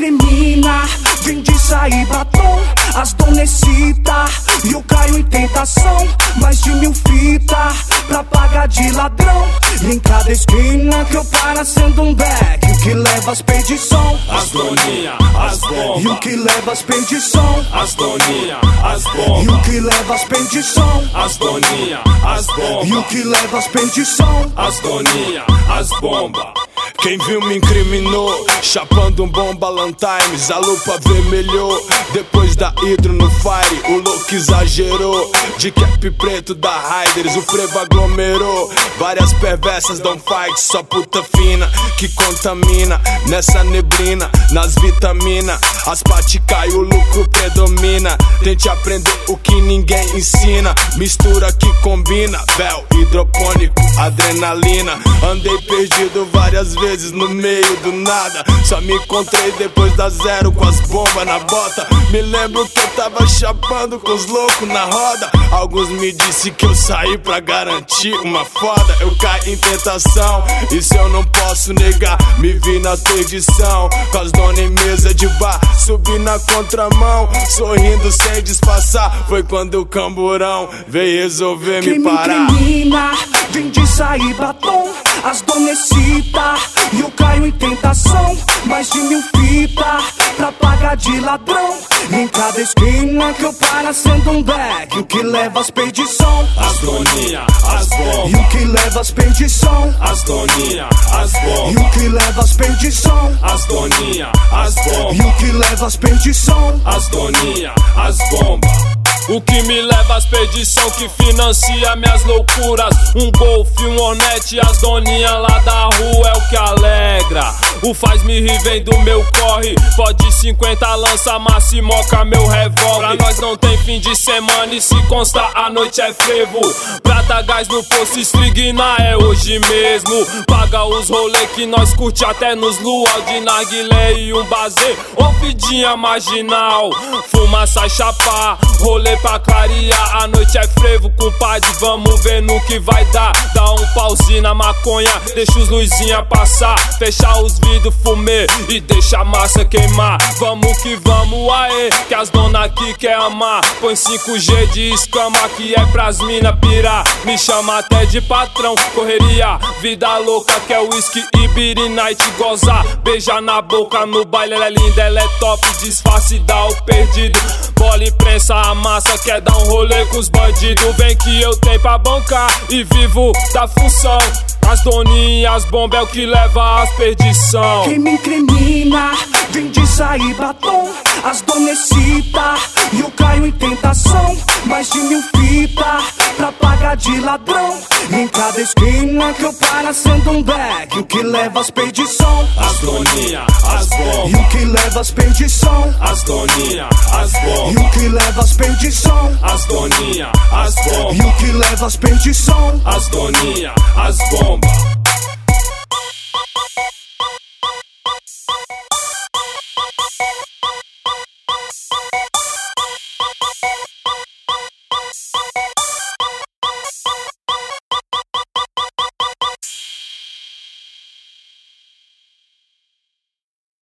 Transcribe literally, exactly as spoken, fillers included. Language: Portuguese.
incrimina, vem de sair batom, as dona excita e o Caio em tentação. Mais de mil fita pra pagar de ladrão. E em cada esquina que eu para sendo um back, o que leva as perdição, as doninha, as bombas. E o que leva as perdição, as doninha, as E bombas. o que leva as perdição, As doninha, as bombas. E o que leva as perdição, as doninha, as bombas. Quem viu me incriminou, chapando um bom Ballantines. A lupa vermelhou, depois da hidro no fire. O louco exagerou, de cap preto da Riders. O frevo aglomerou, várias perversas dão fight. Só puta fina, que contamina. Nessa neblina, nas vitaminas. As paty cai, o lucro predomina. Tente aprender o que ninguém ensina. Mistura que combina, véu, hidropônico, adrenalina. Andei perdido várias vezes no meio do nada. Só me encontrei depois da zero com as bombas na bota. Me lembro que eu tava chapando com os loucos na roda. Alguns me disseram que eu saí pra garantir uma foda. Eu caí em tentação, isso eu não posso negar. Me vi na perdição, com as donas em mesa de bar. Subi na contramão, sorrindo sem disfarçar. Foi quando o camburão veio resolver me parar. Quem me incrimina, vem de sair batom, as dona excita e o Caio em tentação. Mais de mil fita pra pagar de ladrão. Em cada esquina que eu para sendo um back, o que leva as perdição, as doninha, as E bombas. o que leva as perdição, as doninha, as E bombas. o que leva as perdição, as doninha, as E bombas. o que leva as perdição, as doninha, as bombas. O que me leva às perdição, que financia minhas loucuras. Um golfe, um honete, as doninhas lá da rua é o que alegra. O faz-me rir vem do meu corre. Pode cinquenta lança, massa e moca meu revólver. Pra nós não tem fim de semana e se constar a noite é frevo. Prata gás no posto, estrigna é hoje mesmo. Paga os rolê que nós curte até nos luau de narguilé e um bazê. Ou vidinha marginal, fuma, sai chapar, rolê pra clarear, a noite é frevo, compadre, vamos ver no que vai dar. Dá um pauzinho na maconha, deixa os luzinha passar. Fechar os vidros, fumê e deixa a massa queimar. Vamos que vamos, aê, que as dona aqui quer amar. Põe cinco G de escama que é pras mina pirar. Me chama até de patrão, correria, vida louca que é whisky e beer night gozar. Beijar na boca no baile, ela é linda, ela é top, disfarce dá o perdido. Bola e prensa, a massa quer dar um rolê com os bandidos. Vem que eu tenho pra bancar e vivo da função. As doninhas, as bombas é o que leva às perdição. Quem me incrimina, vem de sair batom, as dona excita e o Caio em tentação. Mais de mil fita pra pagar de ladrão. Em cada esquina que eu para sendo um back, o que leva as perdição, as doninha, as E bombas. o que leva as perdição, as doninha, as E bombas. o que leva as perdição, as doninha, as E bombas. o que leva as perdição, as doninha, as bombas.